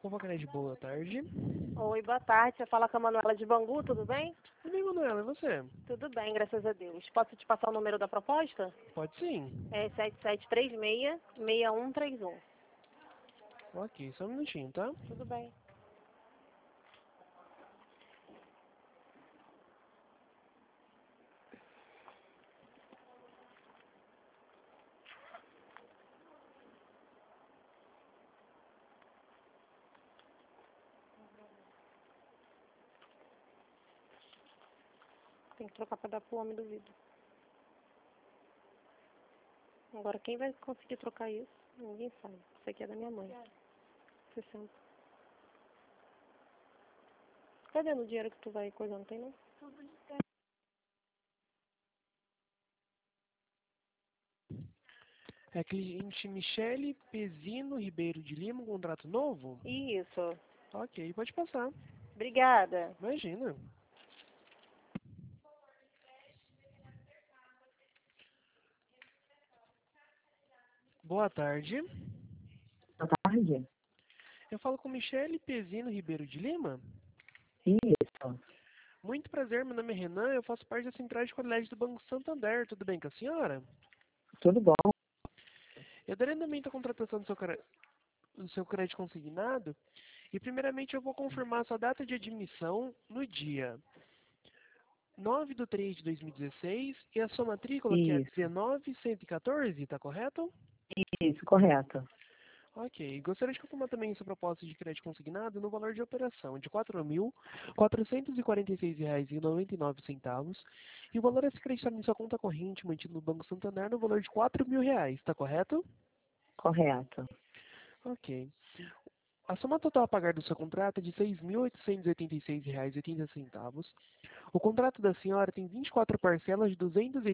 Convocaria de boa tarde. Oi, boa tarde. Você fala com a Manuela de Bangu, tudo bem? Tudo bem, Manuela, e você? Tudo bem, graças a Deus. Posso te passar o número da proposta? Pode sim. É 7736-6131. Ok, só um minutinho, tá? Tudo bem. Tem que trocar para dar pro homem do vidro. Agora, quem vai conseguir trocar isso? Ninguém sabe. Isso aqui é da minha mãe. 60. Cadê no dinheiro que tu vai coisar? Não tem, não? É cliente Michele Pezino Ribeiro de Lima, um contrato novo? Isso. Ok, pode passar. Obrigada. Imagina. Boa tarde. Boa tarde. Eu falo com Michele Pezino Ribeiro de Lima? Isso. Muito prazer, meu nome é Renan, eu faço parte da Central de Qualidade do Banco Santander. Tudo bem com a senhora? Tudo bom? Eu darei andamento à contratação do seu crédito consignado e primeiramente eu vou confirmar sua data de admissão no dia 9/3/2016 e a sua matrícula que é Isso. 19114, tá correto? Isso, correto. Ok. Gostaria de confirmar também sua proposta de crédito consignado no valor de operação de R$ 4.446,99 e o valor a ser creditado em sua conta corrente mantido no Banco Santander no valor de R$ 4.000, tá correto? Correto. Ok. A soma total a pagar do seu contrato é de R$ 6.886,80. O contrato da senhora tem 24 parcelas de R$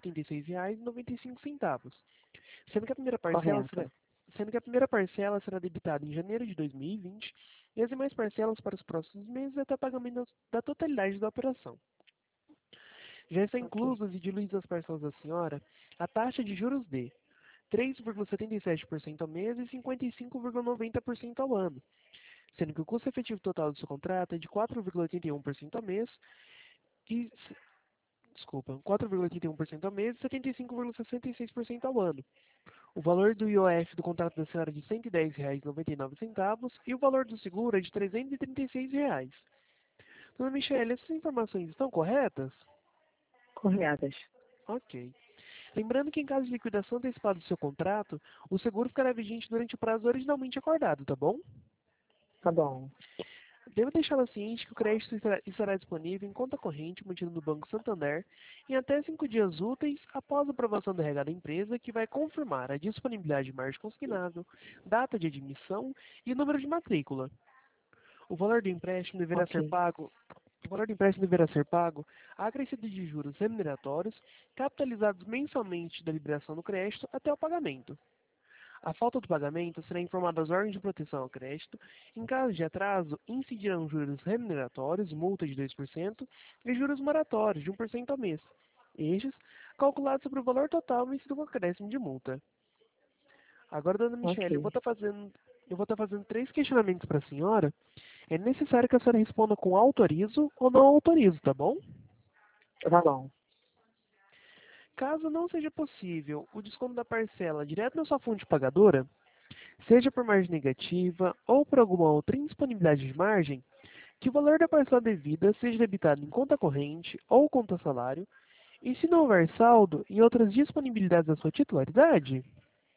286,95, sendo que a primeira parcela será, Correto. sendo que a primeira parcela será debitada em janeiro de 2020 e as demais parcelas para os próximos meses até o pagamento da totalidade da operação. Já está Ok. incluso e diluídas as parcelas da senhora a taxa de juros de 3,77% ao mês e 55,90% ao ano, sendo que o custo efetivo total do seu contrato é de 4,81% ao mês e 4,81% ao mês e 75,66% ao ano. O valor do IOF do contrato da senhora é de R$ 110,99 e o valor do seguro é de R$ 336. Dona Michele, essas informações estão corretas? Corretas. Ok. Lembrando que em caso de liquidação antecipada do seu contrato, o seguro ficará vigente durante o prazo originalmente acordado, tá bom? Tá bom. Devo deixá-la ciente que o crédito estará disponível em conta corrente mantida no Banco Santander em até 5 dias úteis após a aprovação da RH da empresa, que vai confirmar a disponibilidade de margem consignável, data de admissão e número de matrícula. O valor do empréstimo deverá ser Ok. pago. O valor do empréstimo deverá ser pago acrescido de juros remuneratórios, capitalizados mensalmente da liberação do crédito até o pagamento. A falta do pagamento será informada às órgãos de proteção ao crédito. Em caso de atraso, incidirão juros remuneratórios, multa de 2% e juros moratórios de 1% ao mês. Estes, calculados sobre o valor total vencido com acréscimo de multa. Agora, dona Michele, Ok. eu vou estar fazendo 3 questionamentos para a senhora. É necessário que a senhora responda com autorizo ou não autorizo, tá bom? Tá bom. Caso não seja possível o desconto da parcela direto na sua fonte pagadora, seja por margem negativa ou por alguma outra indisponibilidade de margem, que o valor da parcela devida seja debitado em conta corrente ou conta salário, e se não houver saldo, em outras disponibilidades da sua titularidade,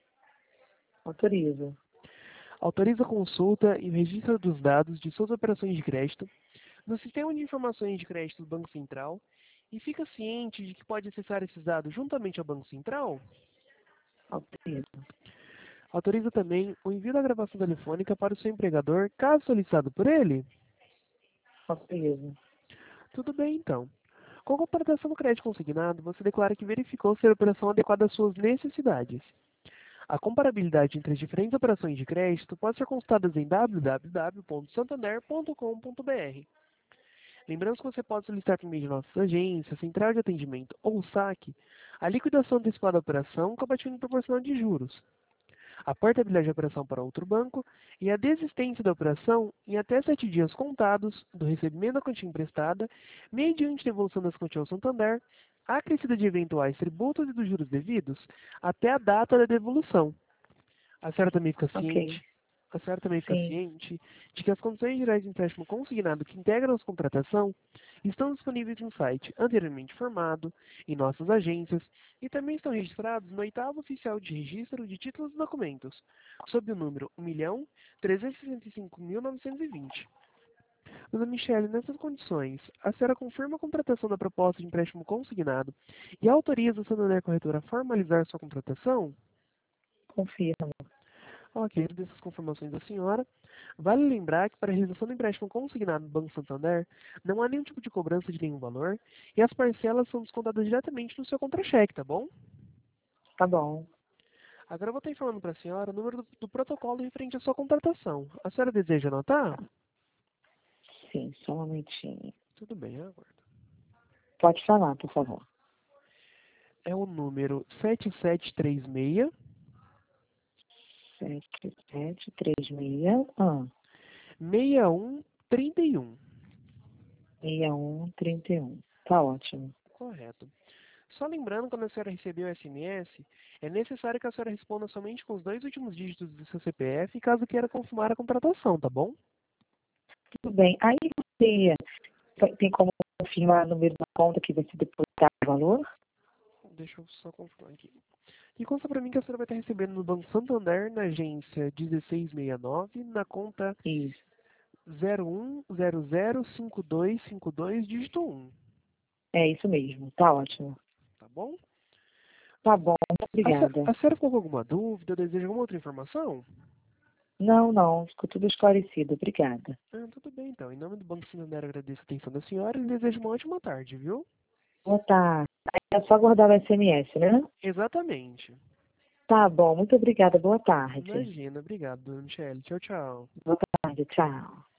Autorizo. autoriza a consulta e o registro dos dados de suas operações de crédito no Sistema de Informações de Crédito do Banco Central e fica ciente de que pode acessar esses dados juntamente ao Banco Central. Autorizo. Autoriza também o envio da gravação telefônica para o seu empregador, caso solicitado por ele. Autorizo. Tudo bem, então. Com a contratação do crédito consignado, você declara que verificou ser a operação adequada às suas necessidades. A comparabilidade entre as diferentes operações de crédito pode ser consultada em www.santander.com.br. Lembrando que você pode solicitar por meio de nossas agências, central de atendimento ou saque, a liquidação antecipada da operação com abatimento proporcional de juros. a portabilidade da operação para outro banco e a desistência da operação em até 7 dias contados do recebimento da quantia emprestada, mediante devolução das quantias ao Santander, acrescida de eventuais tributos e dos juros devidos, até a data da devolução. A senhora também fica ciente, a senhora também fica Sim. ciente de que as condições gerais de empréstimo consignado que integram a contratação estão disponíveis no site anteriormente informado, em nossas agências, e também estão registrados no 8º Oficial de Registro de Títulos e Documentos, sob o número 1.365.920. Dona Michele, nessas condições, a senhora confirma a contratação da proposta de empréstimo consignado e autoriza a Santander Corretora a formalizar sua contratação? Confirmo. Ok, dessas confirmações da senhora. Vale lembrar que para a realização do empréstimo consignado no Banco Santander, não há nenhum tipo de cobrança de nenhum valor e as parcelas são descontadas diretamente no seu contra-cheque, tá bom? Tá bom. Agora eu vou estar informando para a senhora o número do protocolo referente à sua contratação. A senhora deseja anotar? Sim, só um momentinho. Tudo bem, eu aguardo. Pode falar, por favor. É o número 7736 7736 6131. 6131. Tá ótimo. Correto. Só lembrando, quando a senhora receber o SMS, é necessário que a senhora responda somente com os 2 últimos dígitos do seu CPF, caso queira confirmar a contratação, tá bom? Tudo bem. Aí você tem como confirmar o número da conta que vai ser depositado o valor? Deixa eu só confirmar aqui. E consta para mim que a senhora vai estar recebendo no Banco Santander, na agência 1669, na conta Isso. 01005252, dígito 1, É isso mesmo. Tá ótimo. tá bom? Tá bom. Muito obrigada. A senhora ficou com alguma dúvida, deseja alguma outra informação? Não, não. Ficou tudo esclarecido. Obrigada. Tudo bem, então. Em nome do Banco Santander, agradeço a atenção da senhora e desejo uma ótima tarde, viu? Boa tarde. É só aguardar o SMS, né? Exatamente. Tá bom. Muito obrigada. Boa tarde. Imagina, obrigado, dona Michele. Tchau, tchau. Boa tarde. Tchau.